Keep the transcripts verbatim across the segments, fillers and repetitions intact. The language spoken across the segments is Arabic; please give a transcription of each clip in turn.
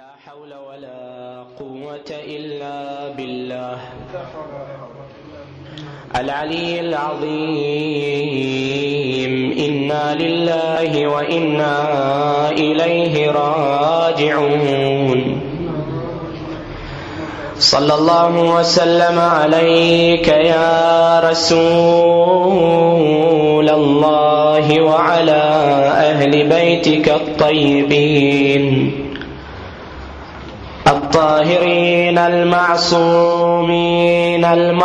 لا حول ولا قوة إلا بالله العلي العظيم. إنا لله وإنا إليه راجعون. صلى الله وسلم عليك يا رسول الله وعلى أهل بيتك الطيبين الطاهرين المعصومين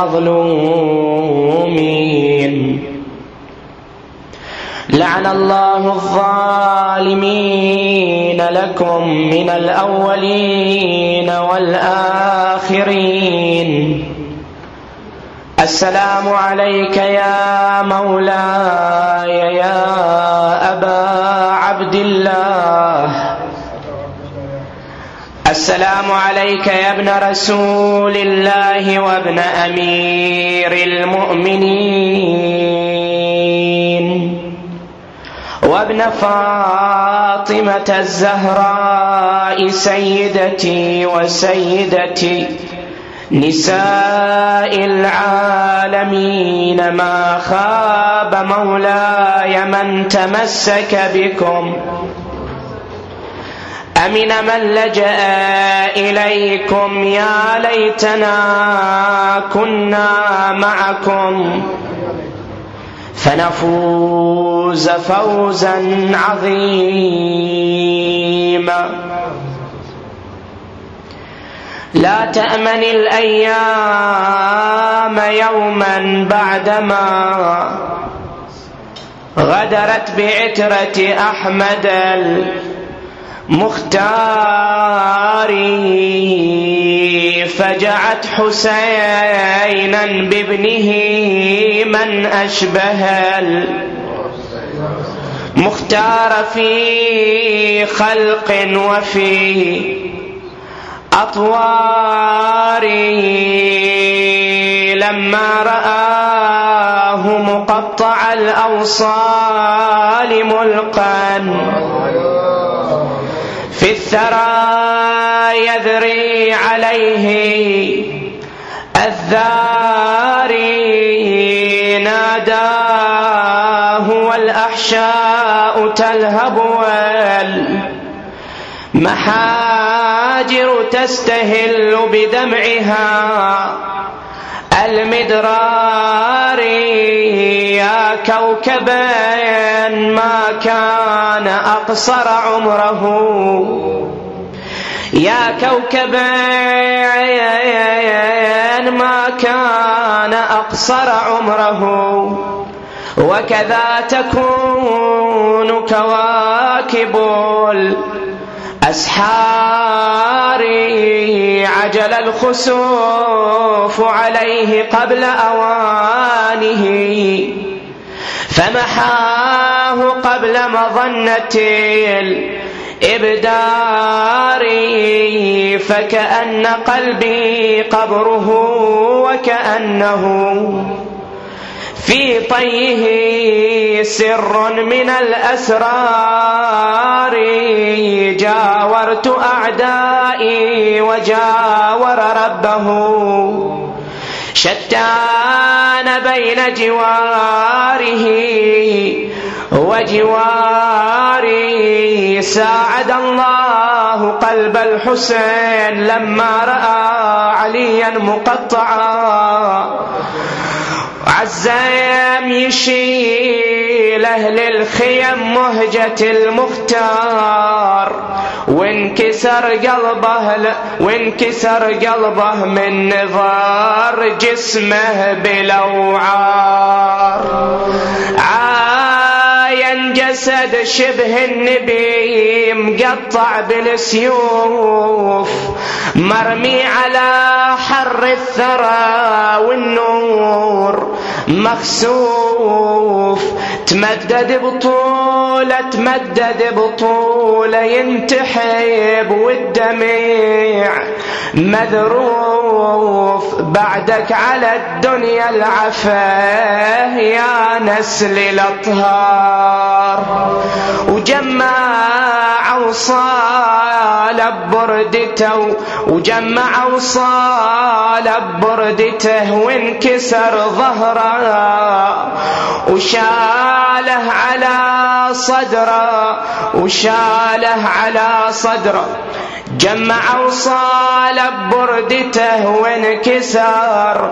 المظلومين. لعن الله الظالمين لكم من الأولين والآخرين. السلام عليك يا مولاي يا أبا عبد الله. السلام عليك يا ابن رسول الله وابن أمير المؤمنين وابن فاطمة الزهراء سيدتي وسيدتي نساء العالمين. ما خاب مولاي من تمسك بكم، أمن من لجأ إليكم. يا ليتنا كنا معكم فنفوز فوزا عظيما. لا تأمن الأيام يوما بعدما غدرت بعترة أحمد المختار، فجعت حسينا بابنه من أشبه المختار في خلق وفي أطوار. لما رآه مقطع الأوصال ملقا في الثرى يذري عليه الذاري، ناداه والأحشاء تلهب والمحاجر تستهل بدمعها المدرار. يا كوكبا ما كان أقصر عمره، يا كوكبا ما كان أقصر عمره، وكذا تكون كواكب الأسحار. عجل الخسوف عليه قبل أوانه، فمحاه قبل مظنة الإبدار. فكأن قلبي قبره وكأنه في طيه سر من الأسرار. جاورت أعدائي وجاور ربه، شتان بين جواره وجواري. ساعد الله قلب الحسين لما رأى عليا مقطعا، عزام يشيل أهل الخيم مهجة المختار، وانكسر قلبه وانكسر قلبه من نظار جسمه بلوعار. عاين جسد شبه النبي مقطع بالسيوف، مرمي على حر الثرى والنور مخسوف. تمدد بطولة تمدد بطولة ينتحب والدمع مذروف. بعدك على الدنيا العفاه يا نسل الأطهار، وجمع وصال ببردته وجمع وصال ببردته وانكسر ظهره وشاله على صدره وشاله على صدره جمع وصال ببردته وانكسر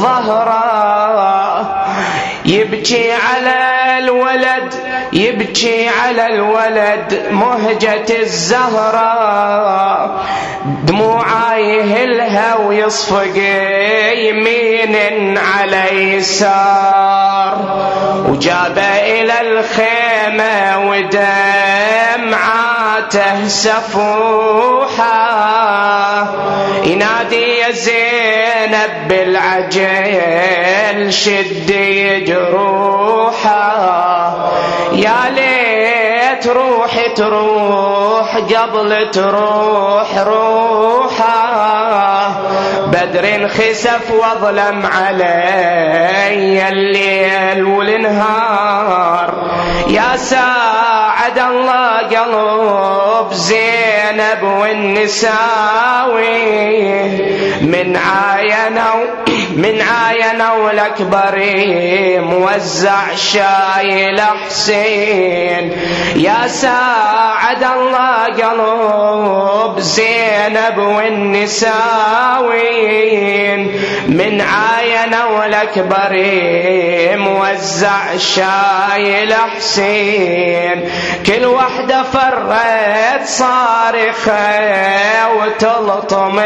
ظهره يبكي على الولد يبكي على الولد مهجة الزهرة دموعه يهلها ويصفق يمين على يسار وجابه إلى الخيمة ودمعاته سفوحة ينادي يا زينب بالعجل شدي جروحه يا ليت روحي تروح قبل تروح روحه بدر خسف واظلم علي الليل والنهار يا ساعد الله قلب زينب والنساوي من عاينوا من عاينوا الأكبر موزع شايل حسين يا ساعد الله قلب زينب والنساوين من عاينوا الأكبر موزع شايل حسين كل وحدة فرت صارخة وتلطم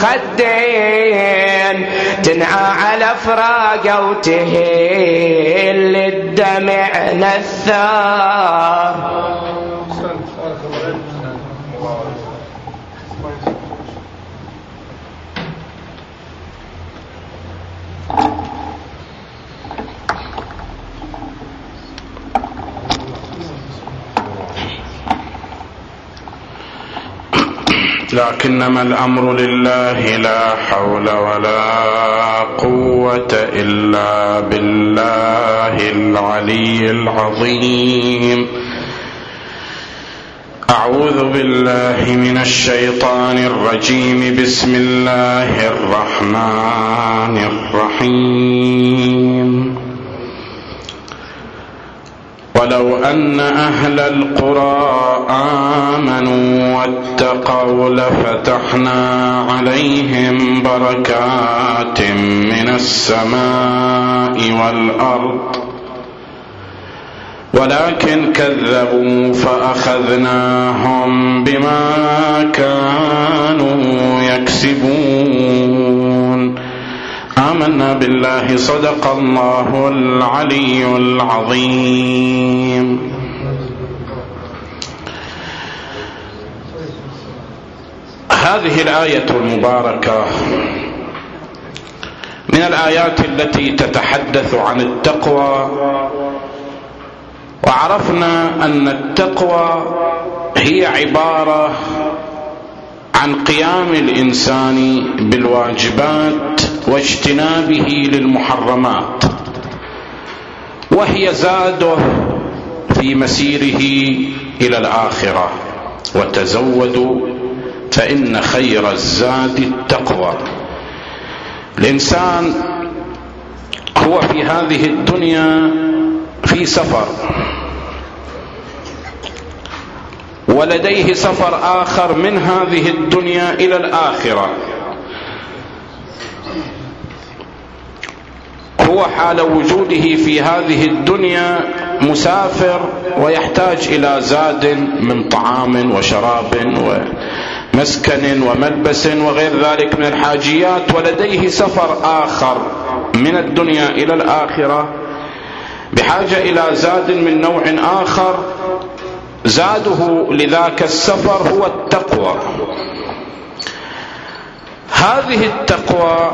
الخدين تنعى على فراقه وتهيل الدمع نثار لكنما الأمر لله لا حول ولا قوة إلا بالله العلي العظيم. أعوذ بالله من الشيطان الرجيم. بسم الله الرحمن الرحيم. ولو أن أهل القرى آمنوا واتقوا لفتحنا عليهم بركات من السماء والأرض ولكن كذبوا فأخذناهم بما كانوا يكسبون. آمنا بالله. صدق الله العلي العظيم. هذه الآية المباركة من الآيات التي تتحدث عن التقوى، وعرفنا أن التقوى هي عبارة عن قيام الإنسان بالواجبات واجتنابه للمحرمات، وهي زاده في مسيره إلى الآخرة. وتزودوا فإن خير الزاد التقوى. الإنسان هو في هذه الدنيا في سفر، ولديه سفر آخر من هذه الدنيا إلى الآخرة. هو حال وجوده في هذه الدنيا مسافر ويحتاج إلى زاد من طعام وشراب ومسكن وملبس وغير ذلك من الحاجيات، ولديه سفر آخر من الدنيا إلى الآخرة بحاجة إلى زاد من نوع آخر. زاده لذاك السفر هو التقوى. هذه التقوى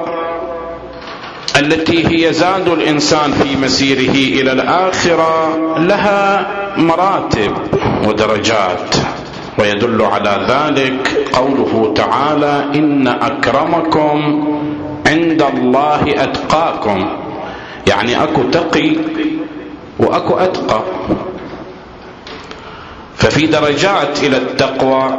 التي هي زاد الإنسان في مسيره إلى الآخرة لها مراتب ودرجات، ويدل على ذلك قوله تعالى: إن أكرمكم عند الله أتقاكم. يعني أكو تقي وأكو أتقى. ففي درجات إلى التقوى،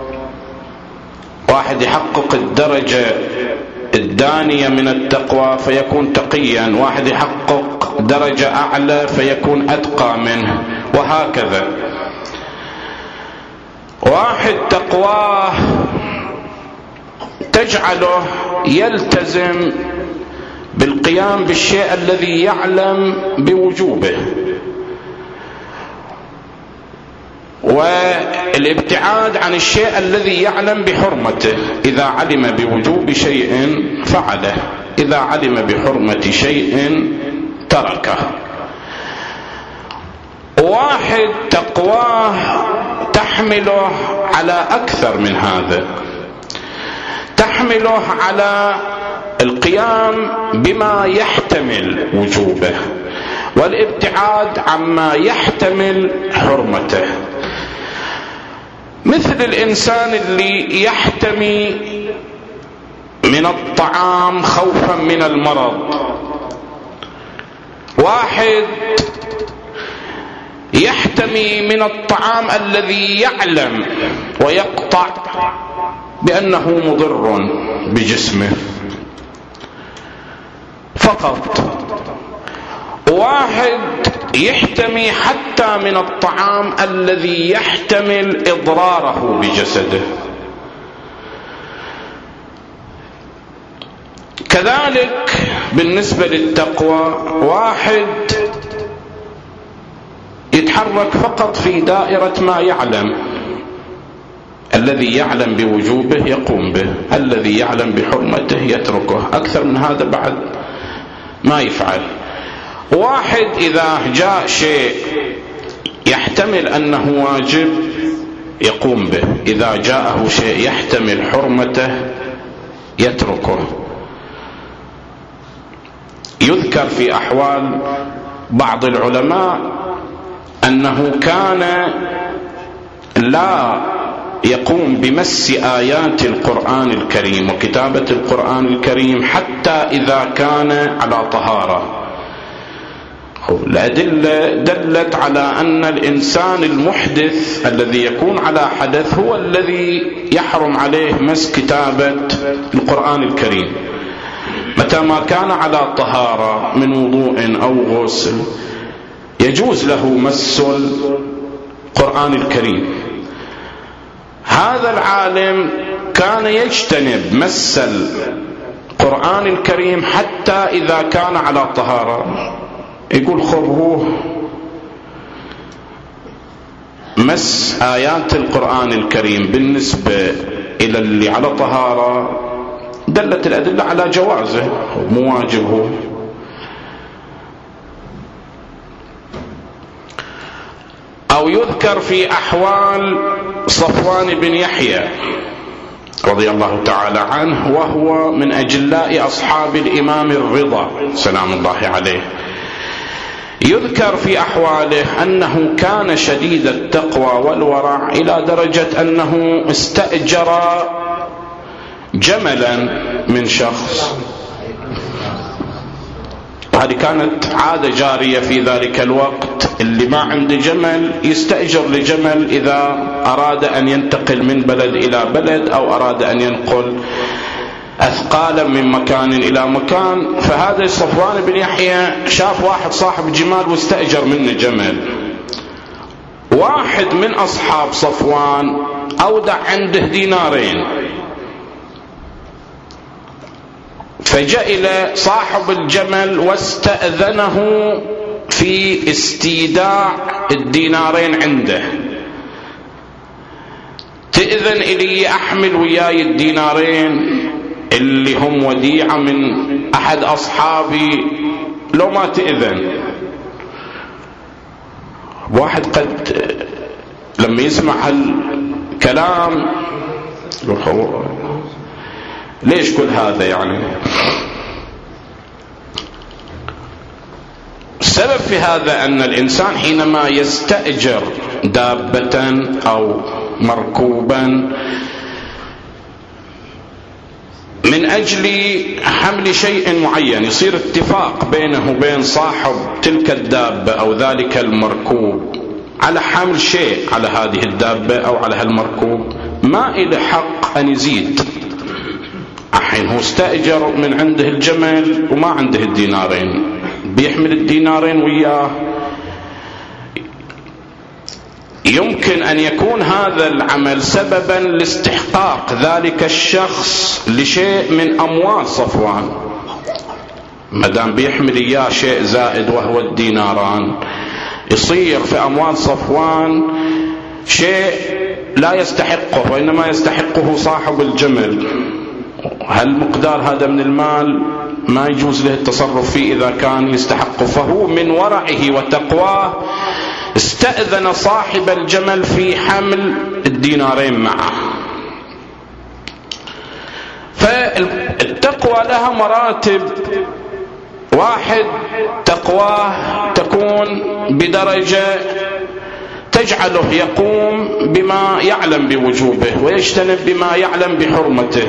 واحد يحقق الدرجة الدانية من التقوى فيكون تقيا، واحد يحقق درجة أعلى فيكون أتقى منه، وهكذا. واحد تقواه تجعله يلتزم بالقيام بالشيء الذي يعلم بوجوبه، والابتعاد عن الشيء الذي يعلم بحرمته. إذا علم بوجوب شيء فعله، إذا علم بحرمة شيء تركه. واحد تقواه تحمله على أكثر من هذا، تحمله على القيام بما يحتمل وجوبه والابتعاد عما يحتمل حرمته. مثل الإنسان اللي يحتمي من الطعام خوفا من المرض، واحد يحتمي من الطعام الذي يعلم ويقطع بأنه مضر بجسمه فقط، واحد يحتمي حتى من الطعام الذي يحتمل إضراره بجسده. كذلك بالنسبة للتقوى، واحد يتحرك فقط في دائرة ما يعلم، الذي يعلم بوجوبه يقوم به، الذي يعلم بحرمته يتركه، أكثر من هذا بعد ما يفعل. واحد إذا جاء شيء يحتمل أنه واجب يقوم به، إذا جاءه شيء يحتمل حرمته يتركه. يذكر في أحوال بعض العلماء أنه كان لا يقوم بمس آيات القرآن الكريم وكتابة القرآن الكريم حتى إذا كان على طهارة. الأدلة دلت على أن الإنسان المحدث الذي يكون على حدث هو الذي يحرم عليه مس كتابة القرآن الكريم. متى ما كان على طهارة من وضوء أو غسل يجوز له مس القرآن الكريم. هذا العالم كان يجتنب مس القرآن الكريم حتى إذا كان على طهارة. يقول خب هو مس آيات القرآن الكريم بالنسبة إلى اللي على طهارة دلت الأدلة على جوازه مو واجبه. أو يذكر في أحوال صفوان بن يحيى رضي الله تعالى عنه، وهو من أجلاء أصحاب الإمام الرضا سلام الله عليه. يذكر في أحواله أنه كان شديد التقوى والورع إلى درجة أنه استأجر جملا من شخص، وهذه كانت عادة جارية في ذلك الوقت. اللي ما عنده جمل يستأجر لجمل إذا أراد أن ينتقل من بلد إلى بلد أو أراد أن ينقل أثقالا من مكان إلى مكان. فهذا صفوان بن يحيى شاف واحد صاحب جمال واستأجر منه جمل. واحد من أصحاب صفوان أودع عنده دينارين، فجاء إلى صاحب الجمل واستأذنه في استيداع الدينارين عنده. تأذن إلي أحمل وياي الدينارين اللي هم وديعة من أحد أصحابي لو ما تأذن؟ واحد قد لما يسمع هالكلام ليش كل هذا يعني؟ السبب في هذا أن الإنسان حينما يستأجر دابة أو مركوبا من أجل حمل شيء معين، يصير اتفاق بينه وبين صاحب تلك الدابة أو ذلك المركوب على حمل شيء على هذه الدابة أو على هالمركوب ما إله حق أن يزيد. الحين هو استأجر من عنده الجمل وما عنده الدينارين، بيحمل الدينارين وياه. يمكن أن يكون هذا العمل سببا لاستحقاق ذلك الشخص لشيء من أموال صفوان، مدام بيحمل إياه شيء زائد وهو الديناران، يصير في أموال صفوان شيء لا يستحقه وإنما يستحقه صاحب الجمل. هل مقدار هذا من المال ما يجوز له التصرف فيه إذا كان يستحقه، فهو من ورعه وتقواه استأذن صاحب الجمل في حمل الدينارين معه. فالتقوى لها مراتب. واحد، تقواه تكون بدرجة تجعله يقوم بما يعلم بوجوبه ويجتنب بما يعلم بحرمته.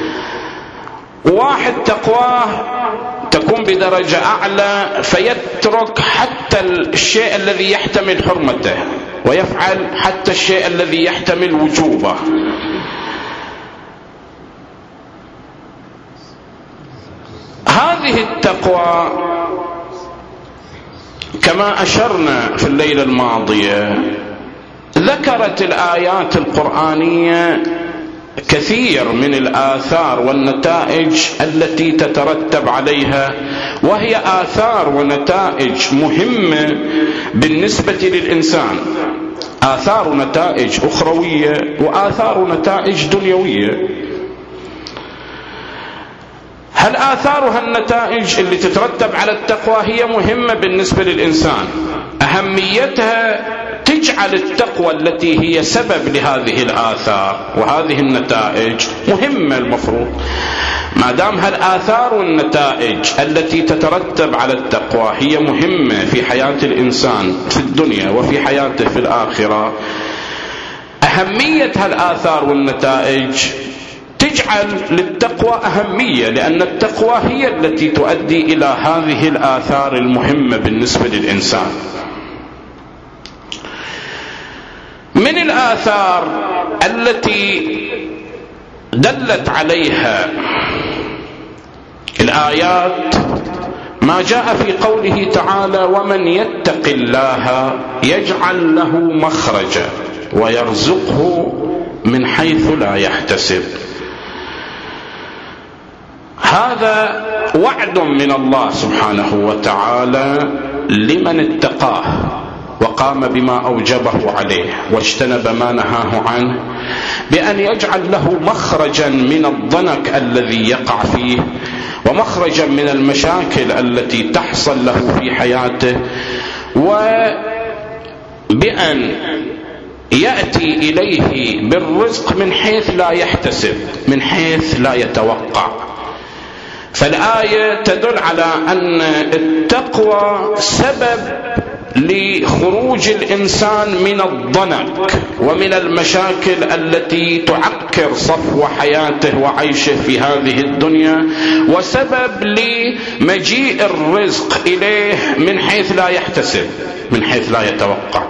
واحد تقواه تكون بدرجة أعلى فيترك حتى الشيء الذي يحتمل حرمته ويفعل حتى الشيء الذي يحتمل وجوبه. هذه التقوى كما أشرنا في الليلة الماضية ذكرت الآيات القرآنية كثير من الآثار والنتائج التي تترتب عليها، وهي آثار ونتائج مهمة بالنسبة للإنسان، آثار ونتائج أخروية وآثار ونتائج دنيوية. هل آثارها النتائج اللي تترتب على التقوى هي مهمة بالنسبة للإنسان، أهميتها تجعل التقوى التي هي سبب لهذه الآثار وهذه النتائج مهمة. المفروض ما دام هالآثار والنتائج التي تترتب على التقوى هي مهمة في حياة الإنسان في الدنيا وفي حياته في الآخرة، أهمية هالآثار والنتائج تجعل للتقوى أهمية، لأن التقوى هي التي تؤدي إلى هذه الآثار المهمة بالنسبة للإنسان. من الآثار التي دلت عليها الآيات ما جاء في قوله تعالى: ومن يتق الله يجعل له مخرجا ويرزقه من حيث لا يحتسب. هذا وعد من الله سبحانه وتعالى لمن اتقاه وقام بما أوجبه عليه واجتنب ما نهاه عنه، بأن يجعل له مخرجا من الضنك الذي يقع فيه ومخرجا من المشاكل التي تحصل له في حياته، وبأن يأتي إليه بالرزق من حيث لا يحتسب، من حيث لا يتوقع. فالآية تدل على أن التقوى سبب لخروج الإنسان من الضنك ومن المشاكل التي تعكر صفو حياته وعيشه في هذه الدنيا، وسبب لمجيء الرزق إليه من حيث لا يحتسب، من حيث لا يتوقع.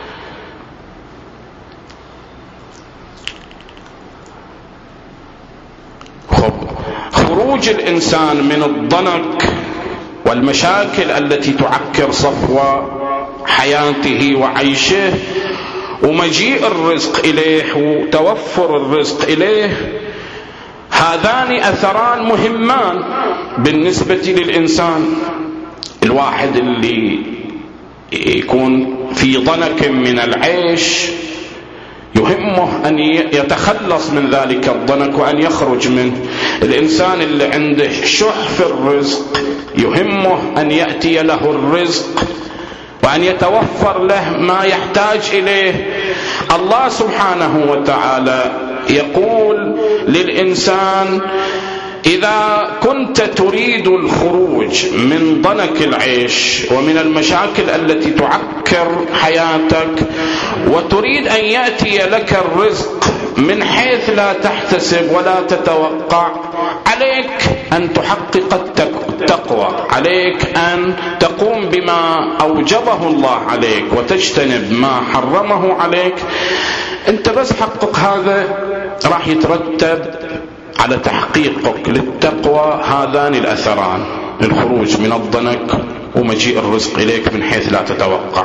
خروج الإنسان من الضنك والمشاكل التي تعكر صفو حياته وعيشه ومجيء الرزق إليه وتوفر الرزق إليه، هذان أثران مهمان بالنسبة للإنسان. الواحد اللي يكون في ضنك من العيش يهمه أن يتخلص من ذلك الضنك وأن يخرج منه. الإنسان اللي عنده شح في الرزق يهمه أن يأتي له الرزق وأن يتوفر له ما يحتاج إليه. الله سبحانه وتعالى يقول للإنسان: إذا كنت تريد الخروج من ضنك العيش ومن المشاكل التي تعكر حياتك وتريد أن يأتي لك الرزق من حيث لا تحتسب ولا تتوقع، عليك أن تحقق التقوى، عليك أن تقوم بما أوجبه الله عليك وتجتنب ما حرمه عليك. أنت بس حقق هذا، راح يترتب على تحقيقك للتقوى هذان الأثران: الخروج من الضنك ومجيء الرزق إليك من حيث لا تتوقع.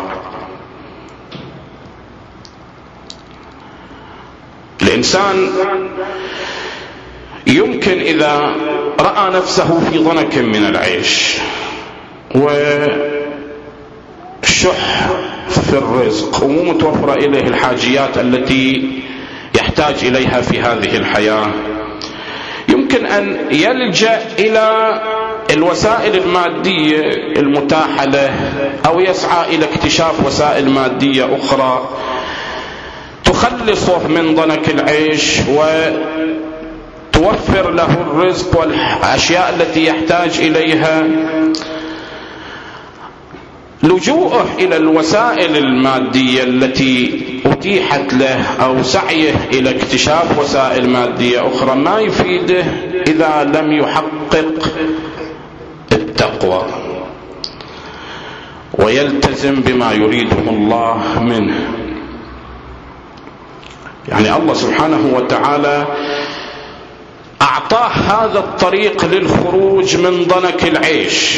الإنسان يمكن إذا رأى نفسه في ضنك من العيش وشح في الرزق ومو متوفرة إليه الحاجيات التي يحتاج إليها في هذه الحياة، يمكن أن يلجأ إلى الوسائل المادية المتاحة له، أو يسعى إلى اكتشاف وسائل مادية أخرى تخلصه من ضنك العيش وتوفر له الرزق والأشياء التي يحتاج إليها. لجوءه إلى الوسائل المادية التي أتيحت له أو سعيه إلى اكتشاف وسائل مادية أخرى ما يفيده إذا لم يحقق التقوى ويلتزم بما يريده الله منه. يعني الله سبحانه وتعالى أعطاه هذا الطريق للخروج من ضنك العيش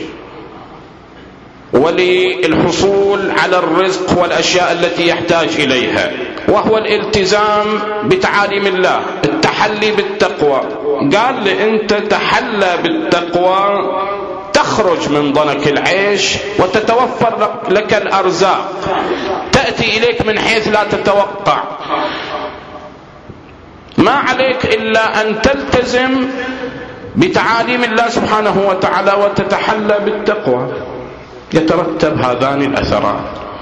وللحصول على الرزق والأشياء التي يحتاج إليها، وهو الالتزام بتعاليم الله، التحلي بالتقوى. قال لي أنت تحلى بالتقوى تخرج من ضنك العيش وتتوفر لك الأرزاق، تأتي إليك من حيث لا تتوقع. ما عليك إلا أن تلتزم بتعاليم الله سبحانه وتعالى وتتحلى بالتقوى، يترتب هذان الأثران.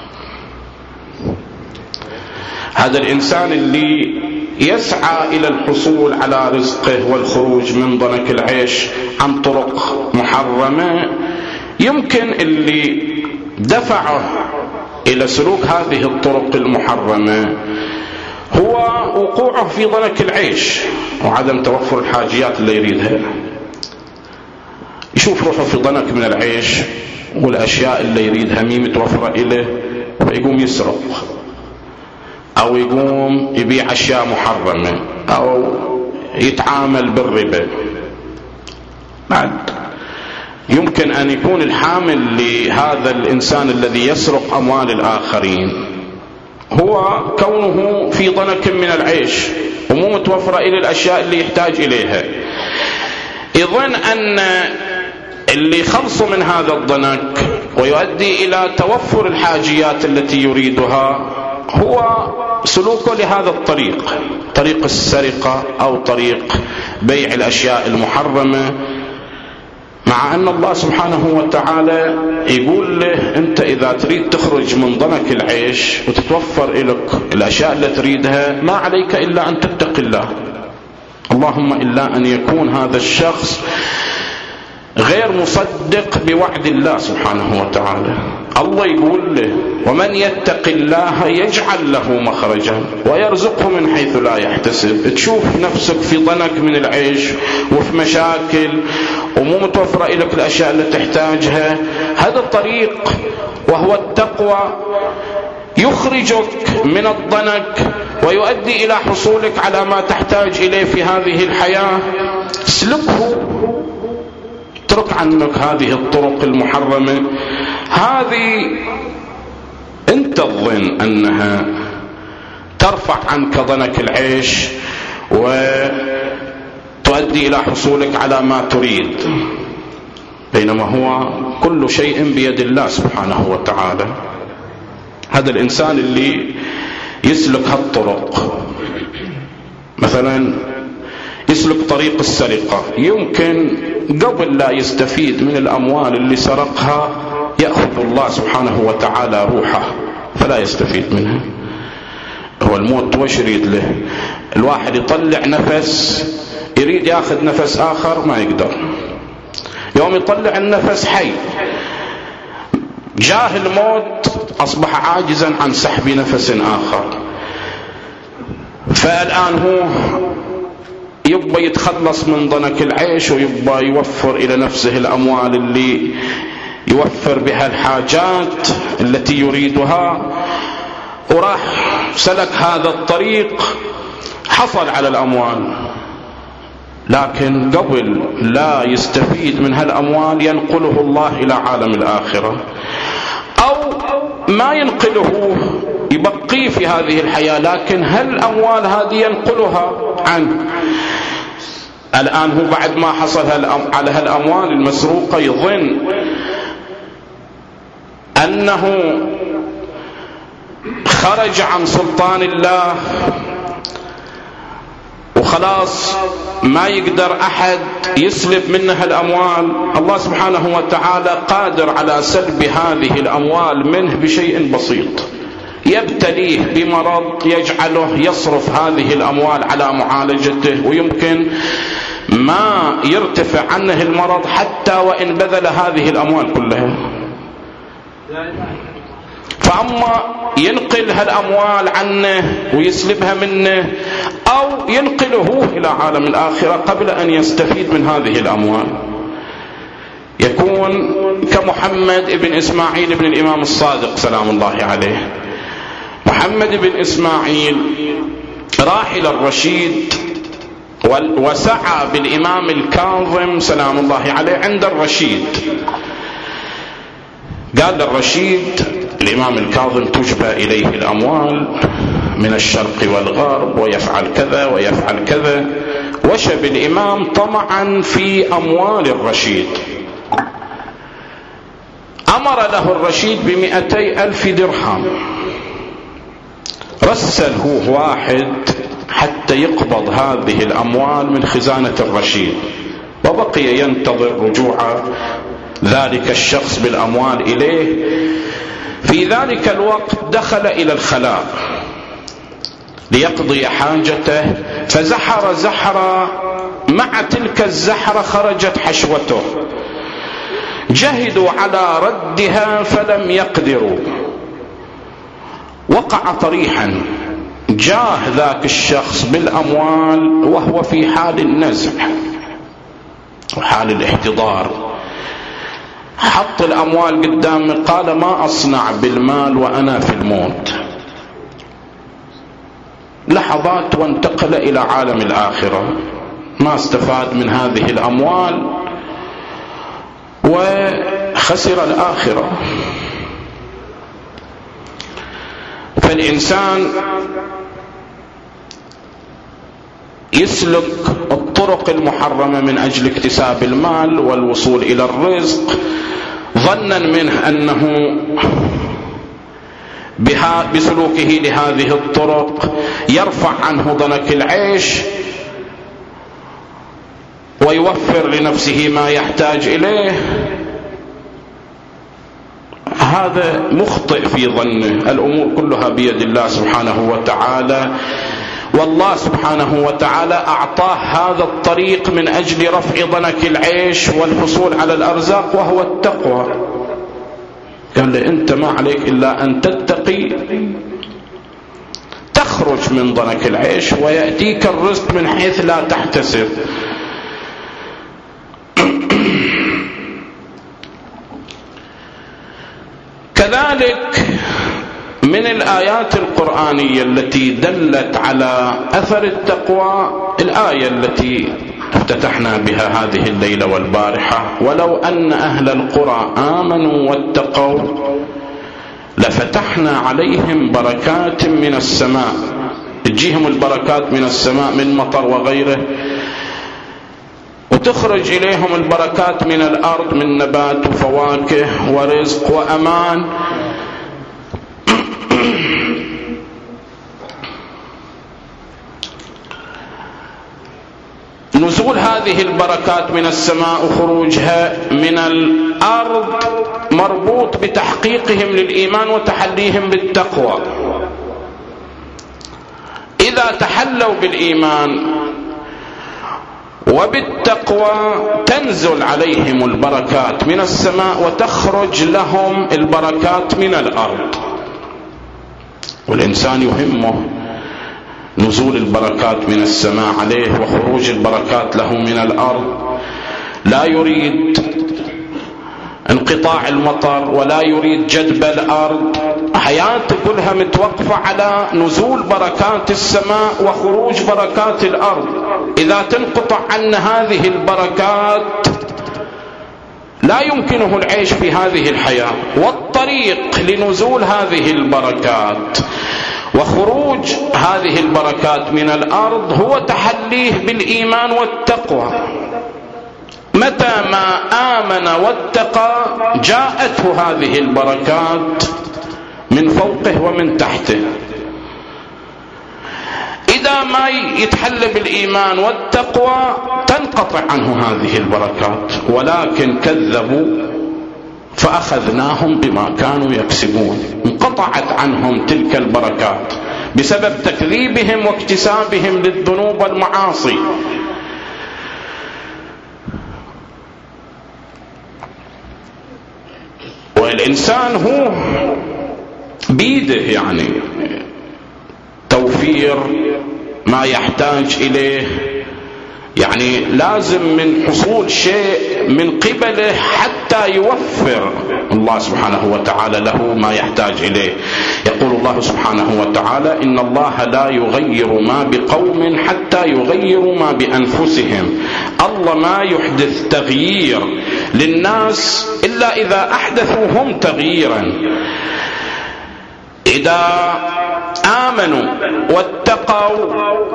هذا الإنسان اللي يسعى إلى الحصول على رزقه والخروج من ضنك العيش عن طرق محرمة، يمكن اللي دفعه إلى سلوك هذه الطرق المحرمة هو وقوعه في ضنك العيش وعدم توفر الحاجيات اللي يريدها. يشوف روحه في ضنك من العيش والأشياء اللي يريدها مي متوفرة إليه، فيقوم يسرق أو يقوم يبيع أشياء محرمة أو يتعامل بالربا. بعد يمكن أن يكون الحامل لهذا الإنسان الذي يسرق أموال الآخرين هو كونه في ضنك من العيش ومو متوفرة إلى الأشياء اللي يحتاج إليها، يظن أن اللي يخلص من هذا الضنك ويؤدي إلى توفر الحاجيات التي يريدها هو سلوكه لهذا الطريق، طريق السرقة أو طريق بيع الأشياء المحرمة، مع أن الله سبحانه وتعالى يقول له أنت إذا تريد تخرج من ضنك العيش وتتوفر لك الأشياء اللي تريدها ما عليك إلا أن تتقي الله. اللهم إلا أن يكون هذا الشخص غير مصدق بوعد الله سبحانه وتعالى. الله يقول له ومن يتق الله يجعل له مخرجا ويرزقه من حيث لا يحتسب. تشوف نفسك في ضنك من العيش وفي مشاكل ومو متوفرة لك الأشياء اللي تحتاجها، هذا الطريق وهو التقوى يخرجك من الضنك ويؤدي إلى حصولك على ما تحتاج إليه في هذه الحياة. اسلكه، اترك عنك هذه الطرق المحرمة. هذه انت تظن انها ترفع عنك ضنك العيش وتؤدي الى حصولك على ما تريد، بينما هو كل شيء بيد الله سبحانه وتعالى. هذا الانسان اللي يسلك هالطرق، مثلا يسلك طريق السرقة، يمكن قبل لا يستفيد من الأموال اللي سرقها يأخذ الله سبحانه وتعالى روحه فلا يستفيد منها. هو الموت وش يريد له؟ الواحد يطلع نفس يريد ياخذ نفس آخر ما يقدر، يوم يطلع النفس حي جاه الموت أصبح عاجزا عن سحب نفس آخر. فالآن هو يبقى يتخلص من ضنك العيش ويبقى يوفر إلى نفسه الأموال اللي يوفر بها الحاجات التي يريدها، وراح سلك هذا الطريق حصل على الأموال، لكن قبل لا يستفيد من هالأموال ينقله الله إلى عالم الآخرة، أو ما ينقله يبقيه في هذه الحياة، لكن هالأموال هذه ينقلها عنه. الآن هو بعد ما حصل على هالأموال المسروقة يظن أنه خرج عن سلطان الله وخلاص ما يقدر أحد يسلب منها الأموال. الله سبحانه وتعالى قادر على سلب هذه الأموال منه بشيء بسيط، يبتليه بمرض يجعله يصرف هذه الأموال على معالجته، ويمكن ما يرتفع عنه المرض حتى وإن بذل هذه الأموال كلها. فأما ينقل هالأموال عنه ويسلبها منه، أو ينقله إلى عالم الآخرة قبل أن يستفيد من هذه الأموال، يكون كمحمد بن إسماعيل بن الإمام الصادق سلام الله عليه. محمد بن إسماعيل راح إلى الرشيد وسعى بالإمام الكاظم سلام الله عليه عند الرشيد. قال الرشيد الإمام الكاظم تجبى إليه الأموال من الشرق والغرب ويفعل كذا ويفعل كذا، وشب الإمام طمعا في أموال الرشيد. أمر له الرشيد بمئتي ألف درهم، رسل هو واحد حتى يقبض هذه الأموال من خزانة الرشيد، وبقي ينتظر رجوع ذلك الشخص بالأموال إليه. في ذلك الوقت دخل إلى الخلاء ليقضي حاجته، فزحر زحرة، مع تلك الزحرة خرجت حشوته، جهدوا على ردها فلم يقدروا، وقع طريحا. جاه ذاك الشخص بالأموال وهو في حال النزع وحال الاحتضار، حط الأموال قدامه، قال ما أصنع بالمال وأنا في الموت. لحظات وانتقل إلى عالم الآخرة، ما استفاد من هذه الأموال وخسر الآخرة. فالإنسان يسلك الطرق المحرمة من أجل اكتساب المال والوصول إلى الرزق، ظنا منه أنه بسلوكه لهذه الطرق يرفع عنه ضنك العيش ويوفر لنفسه ما يحتاج إليه. هذا مخطئ في ظنه، الأمور كلها بيد الله سبحانه وتعالى، والله سبحانه وتعالى أعطاه هذا الطريق من أجل رفع ضنك العيش والحصول على الأرزاق، وهو التقوى. قال له أنت ما عليك إلا أن تتقي تخرج من ضنك العيش ويأتيك الرزق من حيث لا تحتسب. كذلك من الآيات القرآنية التي دلت على أثر التقوى الآية التي افتتحنا بها هذه الليلة والبارحة: ولو أن أهل القرى آمنوا واتقوا لفتحنا عليهم بركات من السماء. تجيهم البركات من السماء من مطر وغيره، وتخرج إليهم البركات من الأرض من نبات وفواكه ورزق وأمان. نزول هذه البركات من السماء وخروجها من الأرض مربوط بتحقيقهم للإيمان وتحليهم بالتقوى. إذا تحلوا بالإيمان وبالتقوى تنزل عليهم البركات من السماء وتخرج لهم البركات من الأرض. والإنسان يهمه نزول البركات من السماء عليه وخروج البركات له من الأرض، لا يريد انقطاع المطر ولا يريد جدب الأرض، حياته كلها متوقفة على نزول بركات السماء وخروج بركات الأرض. إذا تنقطع عن هذه البركات لا يمكنه العيش في هذه الحياة. والطريق لنزول هذه البركات وخروج هذه البركات من الأرض هو تحليه بالإيمان والتقوى. متى ما آمن واتقى جاءته هذه البركات من فوقه ومن تحته. إذا ما يتحل بالإيمان والتقوى تنقطع عنه هذه البركات. ولكن كذبوا فأخذناهم بما كانوا يكسبون، انقطعت عنهم تلك البركات بسبب تكذيبهم واكتسابهم للذنوب والمعاصي. والإنسان هو بيده يعني توفير ما يحتاج إليه، يعني لازم من حصول شيء من قبله حتى يوفر الله سبحانه وتعالى له ما يحتاج إليه. يقول الله سبحانه وتعالى: إن الله لا يغير ما بقوم حتى يغيروا ما بأنفسهم. الله ما يحدث تغيير للناس إلا إذا أحدثوا هم تغييرا. إذا آمنوا واتقوا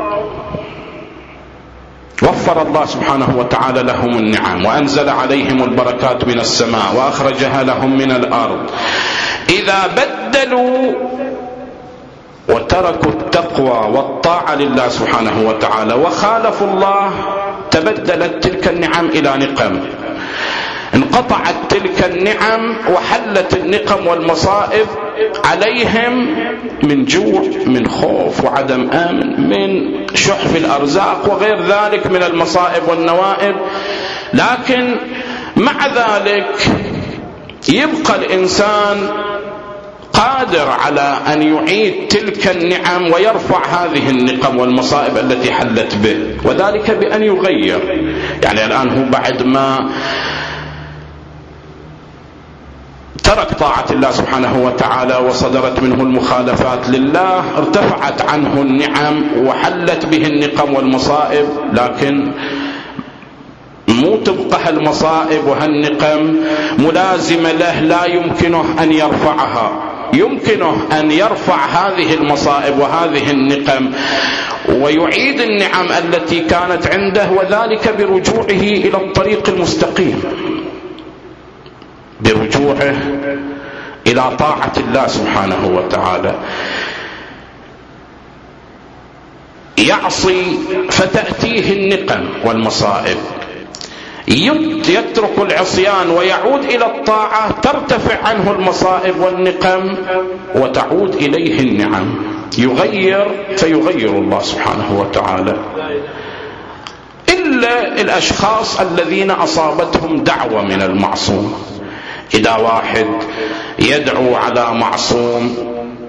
وفر الله سبحانه وتعالى لهم النعم وأنزل عليهم البركات من السماء وأخرجها لهم من الأرض. إذا بدلوا وتركوا التقوى والطاعة لله سبحانه وتعالى وخالفوا الله تبدلت تلك النعم إلى نقم، انقطعت تلك النعم وحلت النقم والمصائب عليهم من جوع، من خوف وعدم آمن، من شح في الأرزاق وغير ذلك من المصائب والنوائب. لكن مع ذلك يبقى الإنسان قادر على أن يعيد تلك النعم ويرفع هذه النقم والمصائب التي حلت به، وذلك بأن يغير. يعني الآن هو بعد ما ترك طاعة الله سبحانه وتعالى وصدرت منه المخالفات لله ارتفعت عنه النعم وحلت به النقم والمصائب، لكن مو تبقى المصائب وهالنقم ملازمة له، لا يمكنه أن يرفعها. يمكنه أن يرفع هذه المصائب وهذه النقم ويعيد النعم التي كانت عنده، وذلك برجوعه إلى الطريق المستقيم، برجوعه إلى طاعة الله سبحانه وتعالى. يعصي فتأتيه النقم والمصائب، يترك العصيان ويعود إلى الطاعة ترتفع عنه المصائب والنقم وتعود إليه النعم. يغير فيغير الله سبحانه وتعالى. إلا الأشخاص الذين أصابتهم دعوة من المعصوم. إذا واحد يدعو على معصوم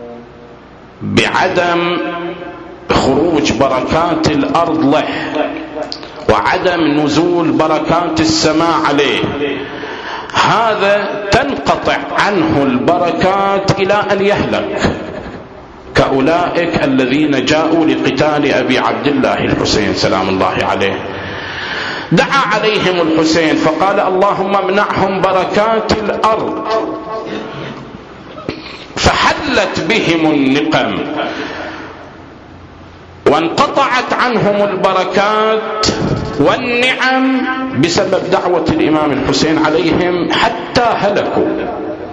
بعدم خروج بركات الأرض له وعدم نزول بركات السماء عليه، هذا تنقطع عنه البركات إلى أن يهلك، كأولئك الذين جاءوا لقتال أبي عبد الله الحسين سلام الله عليه. دعا عليهم الحسين فقال: اللهم امنعهم بركات الأرض، فحلت بهم النقم وانقطعت عنهم البركات والنعم بسبب دعوة الإمام الحسين عليهم حتى هلكوا.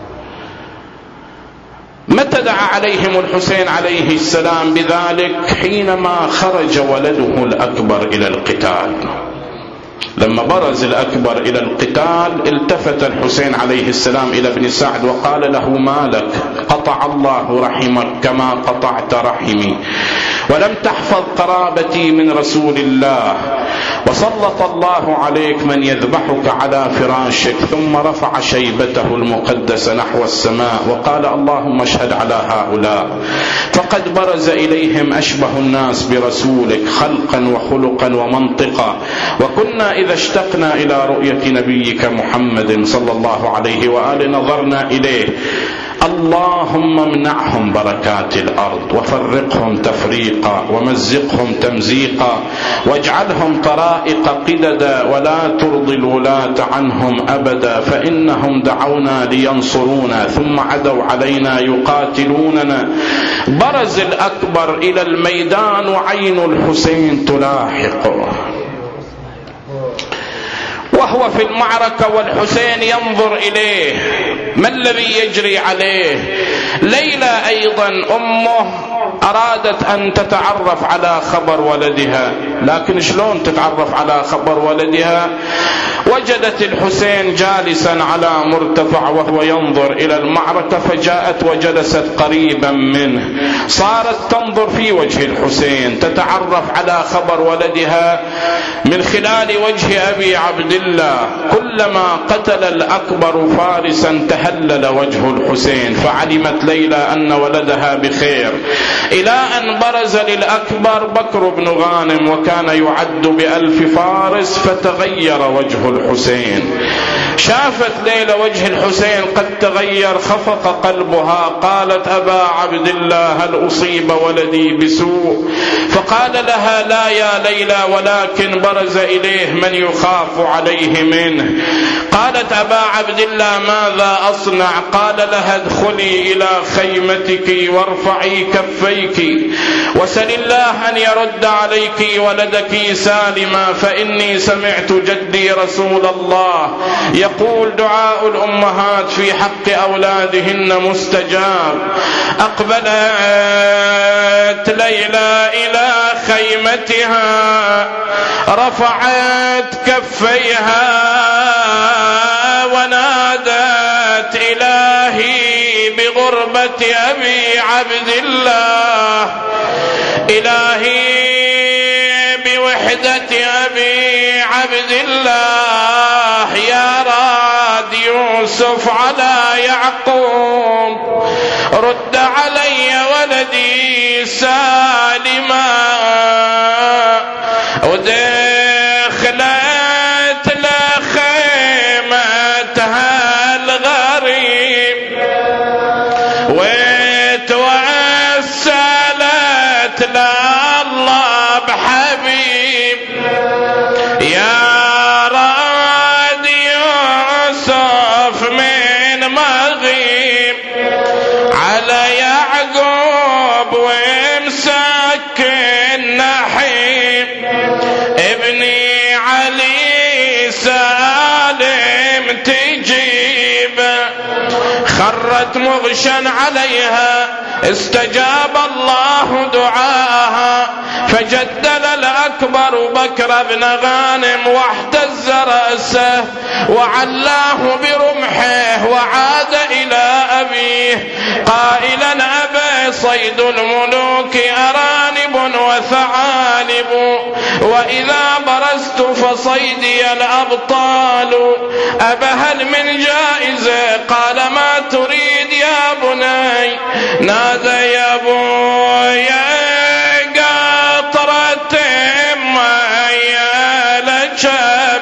متى دعا عليهم الحسين عليه السلام بذلك؟ حينما خرج ولده الأكبر إلى القتال. لما برز الأكبر إلى القتال التفت الحسين عليه السلام إلى ابن سعد وقال له: ما لك؟ قطع الله رحمك كما قطعت رحمي، ولم تحفظ قرابتي من رسول الله، وسلط الله عليك من يذبحك على فراشك، ثم رفع شيبته المقدسة نحو السماء وقال اللهم اشهد على هؤلاء، فقد برز إليهم أشبه الناس برسولك خلقا وخلقا ومنطقا، وكنا إذا اشتقنا إلى رؤية نبيك محمد صلى الله عليه وآله نظرنا إليه. اللهم امنعهم بركات الأرض وفرقهم تفريقا ومزقهم تمزيقا، واجعلهم طرائق قددا ولا ترضي الولاة عنهم أبدا، فإنهم دعونا لينصرونا ثم عدوا علينا يقاتلوننا. برز الأكبر إلى الميدان وعين الحسين تلاحقه وهو في المعركة والحسين ينظر إليه. ما الذي يجري عليه؟ ليلى أيضا أمه أرادت أن تتعرف على خبر ولدها، لكن شلون تتعرف على خبر ولدها؟ وجدت الحسين جالسا على مرتفع وهو ينظر إلى المعركة، فجاءت وجلست قريبا منه، صارت تنظر في وجه الحسين تتعرف على خبر ولدها من خلال وجه أبي عبد الله. كلما قتل الأكبر فارسا تهلل وجه الحسين، فعلمت ليلى أن ولدها بخير، إلى أن برز للأكبر بكر بن غانم وكان يعد بألف فارس، فتغير وجه الحسين. شافت ليلى وجه الحسين قد تغير، خفق قلبها، قالت أبا عبد الله هل أصيب ولدي بسوء؟ فقال لها لا يا ليلى، ولكن برز إليه من يخاف عليه منه. قالت أبا عبد الله ماذا أصنع؟ قال لها ادخلي إلى خيمتك وارفعي كفيك وسل الله أن يرد عليك ولدك سالما، فإني سمعت جدي رسول الله يقول دعاء الأمهات في حق أولادهن مستجاب. أقبلت ليلى إلى خيمتها، رفعت كفيها ونادت إلهي بغربة أبي عبد الله، إلهي بوحدة أبي عبد الله، يا راد يوسف على يعقوب، رد علي ولدي سالما. ودخلت لخيمتها الغريب وتوسلت لله بحبيب، يا راد يوسف من مغيب على يعقوب ومسكن نحيب، ابني علي سالم تجيب. خرت مغشا عليها، استجاب الله دعاها، فجدل الأكبر بكر بن غانم واحتز رأسه وعلاه برمحه، وعاد إلى أبيه قائلا أبا صيد الملوك أرانب وثعالب، وإذا برزت فصيدي الأبطال، أبهل من جائزة؟ قال ما تريد يا بني؟ نادى يا بويا قطرة ماء لجب،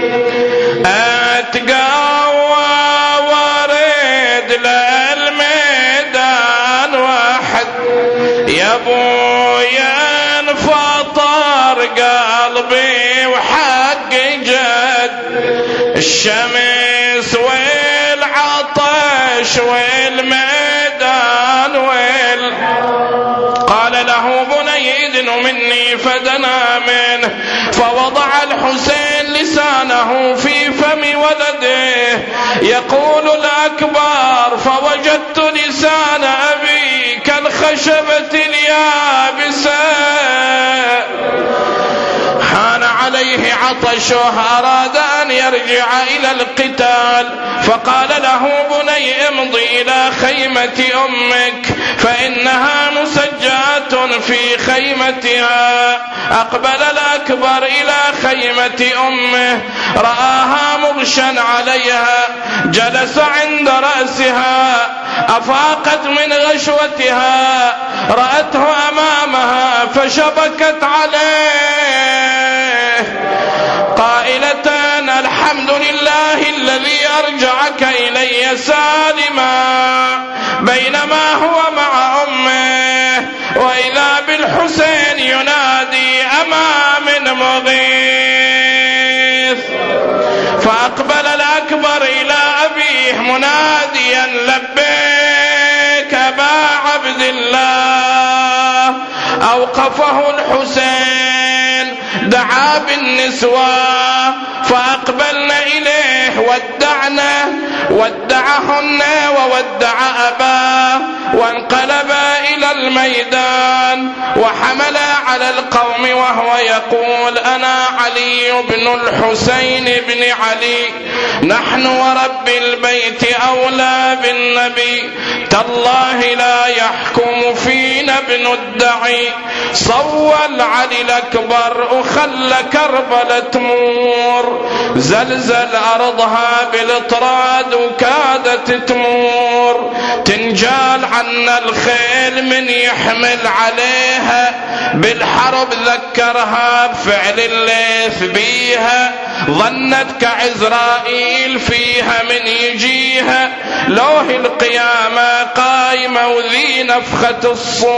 أتقوى ورد للميدان واحد، يا بويا انفطر قلبي وحق جد، الشمس والعطش والميدان وال. قال له بني إذن مني، فدنا منه فوضع الحسين لسانه في فم ولده يقول الأكبر، فوجدت لسان أبي كالخشبة اليابسة. حان عليه عطشه أراد أن يرجع إلى القتال، فقال له بني امضي إلى خيمة أمك فإنها مسجاة في خيمتها. أقبل الأكبر إلى خيمة أمه رآها مغشا عليها، جلس عند رأسها، أفاقت من غشوتها، رأته أمامها فشبكت عليه قائلة الحمد لله الذي أرجعك إلي سالما. بينما هو مع أمه وإذا بالحسين ينادي أما من مغيث، فأقبل الأكبر إلى أبيه مناديا لبيك أبا عبد الله. أوقفه الحسين، دعا بالنسوة فأقبلن إليه ودعنا ودعهن وودع أباه، وانقلبا إلى الميدان وحمل على القوم وهو يقول أنا علي بن الحسين بن علي، نحن ورب البيت أولى بالنبي، تالله لا يحكم فينا ابن الدعي. صول علي الأكبر أخل كربلة تمور، زلزل أرضها بالإطراد وكادت تمور، تنجال عنا الخيل من يحمل عليها، بالحرب ذكرها بفعل الليث بيها، ظنت كعزرائيل فيها من يجيها، لوه القيامة قايمة وذي نفخة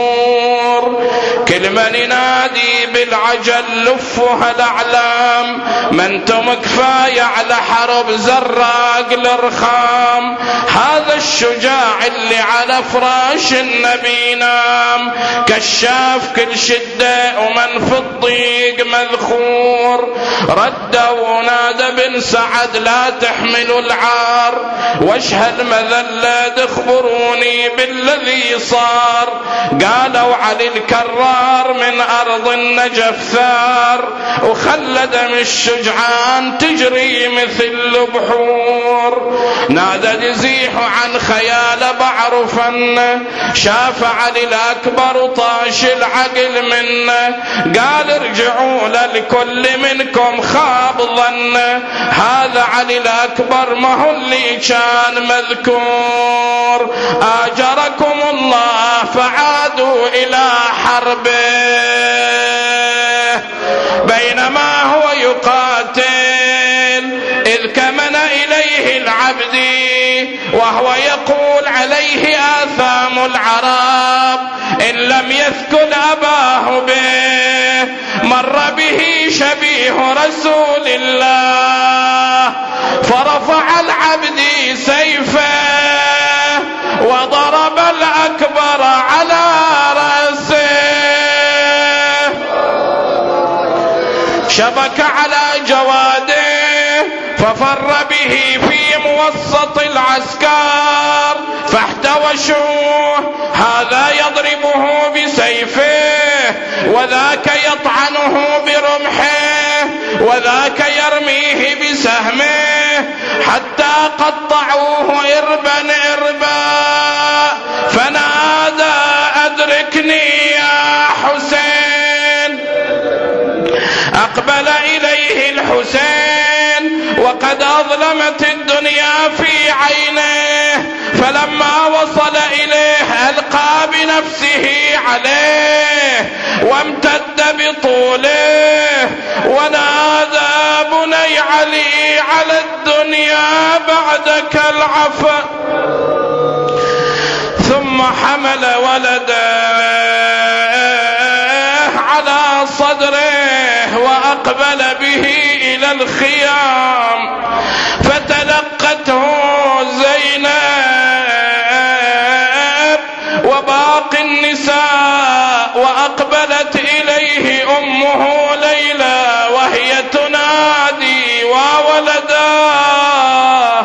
الصور، كل من ينادي بالعجل لفها الأعلام، ما انتم كفاية على حرب زراق الرخام، هذا الشجاع اللي على فراش النبي نام، كشاف كل شدة ومن في الضيق مذخور، ردوا ونادى بن سعد لا تحملوا العار، وش هالمذلة اخبروني بالذي صار، قالوا علي الكرار من أرض النجف ثار، وخلى دم الشجعان تجري مثل البحور، نادى يزيح عن خيال بعرفن، شاف علي الأكبر وطاش العقل منه، قال ارجعوا للكل منكم خاب ظن، هذا علي الأكبر ما هو اللي كان مذكور، آجركم الله فعادوا إلى حربه. بينما هو يقاتل إذ كمن إليه العبد وهو يقول عليه آثام العرب إن لم يثكل أباه به، مر به شبيه رسول الله، فرفع العبد سيفه وضرب الأكبر على رأسه، شبك على جواده ففر به في موسط العسكر، فاحتوشوه، هذا يضربه بسيفه وذاك يطعنه برمحه وذاك يرميه بسهمه، حتى قطعوه إربا إربا، فنادى أدركني يا حسين. أقبل إليه الحسين وقد أظلمت الدنيا في عينه، فلما وصل إليه ألقى بنفسه عليه وامتد بطوله، ونادى بني علي على الدنيا بعدك العفا، ثم حمل ولده على صدره وأقبل به إلى الخيام، فتلقته زينب وباقي النساء، وأقبلت إليه أمه ليلى وهي تنادي وولداه،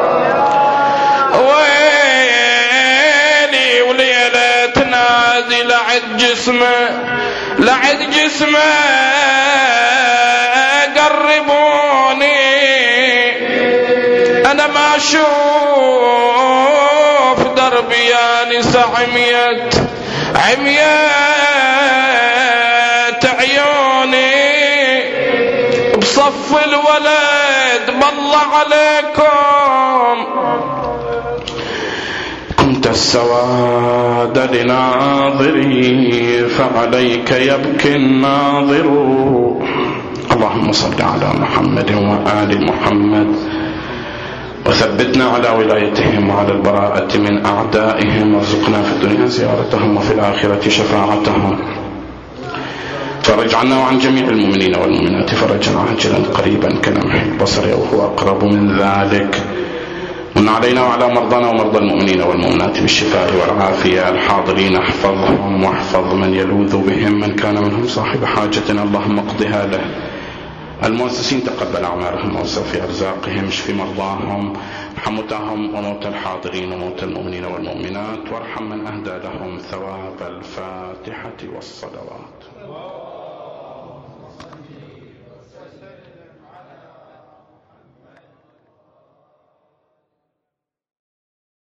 ويلي وليلة تنادي لعد جسمه لعد جسمه يقربوني أنا ما أشوف دربي يا نساء عميت عميت عيوني بصف الولد بالله عليكم كنت السواد لناظري فعليك يبكي الناظر. اللهم صل على محمد وآل محمد وثبتنا على ولايتهم وعلى البراءة من أعدائهم وارزقنا في الدنيا زيارتهم وفي الآخرة شفاعتهم. فرج عنا وعن جميع المؤمنين والمؤمنات فرجا عاجلا قريبا كلمح البصر وهو أقرب من ذلك. من علينا وعلى مرضانا ومرضى المؤمنين والمؤمنات بالشفاء والعافية الحاضرين احفظهم واحفظ من يلوذ بهم من كان منهم صاحب حاجة اللهم اقضها له. المؤسسين تقبل أعمالهم ووسع في أرزاقهم اشف مرضاهم ارحم موتاهم وموتى الحاضرين وموتى المؤمنين والمؤمنات وارحم من أهدى لهم ثواب الفاتحة والصلوات.